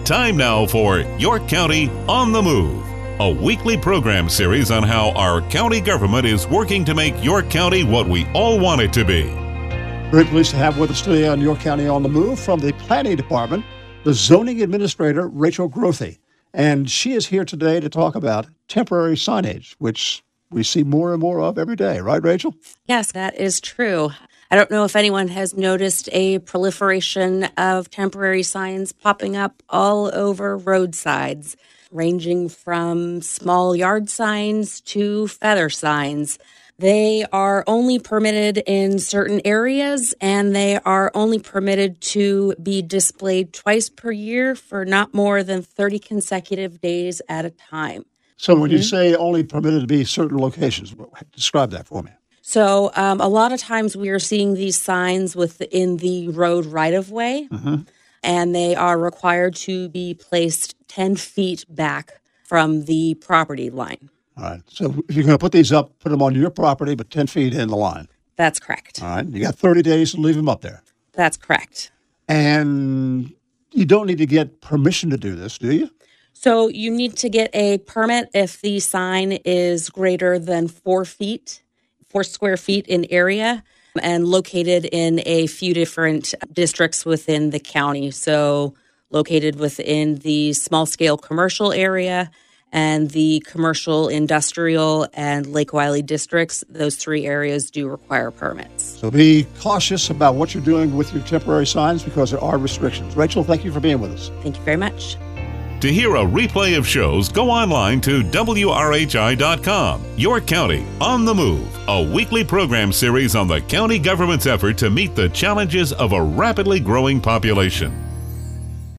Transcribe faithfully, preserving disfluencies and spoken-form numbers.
Time now for Your County on the Move, a weekly program series on how our county government is working to make your county what we all want it to be. Very pleased to have with us today on Your County on the Move from the Planning Department, the Zoning Administrator, Rachel Grothe. And she is here today to talk about temporary signage, which we see more and more of every day. Right, Rachel? Yes, that is true. I don't know if anyone has noticed a proliferation of temporary signs popping up all over roadsides, ranging from small yard signs to feather signs. They are only permitted in certain areas, and they are only permitted to be displayed twice per year for not more than thirty consecutive days at a time. So when mm-hmm. you say only permitted to be certain locations, describe that for me. So um, a lot of times we are seeing these signs within the road right-of-way, mm-hmm. and they are required to be placed ten feet back from the property line. All right. So if you're going to put these up, put them on your property, but ten feet in the line. That's correct. All right. You got thirty days to leave them up there. That's correct. And you don't need to get permission to do this, do you? So you need to get a permit if the sign is greater than four feet. Four square feet in area and located in a few different districts within the county. So located within the small scale commercial area and the commercial, industrial, and Lake Wylie districts. Those three areas do require permits. So be cautious about what you're doing with your temporary signs because there are restrictions. Rachel, thank you for being with us. Thank you very much. To hear a replay of shows, go online to W R H I dot com. Your County on the Move, a weekly program series on the county government's effort to meet the challenges of a rapidly growing population.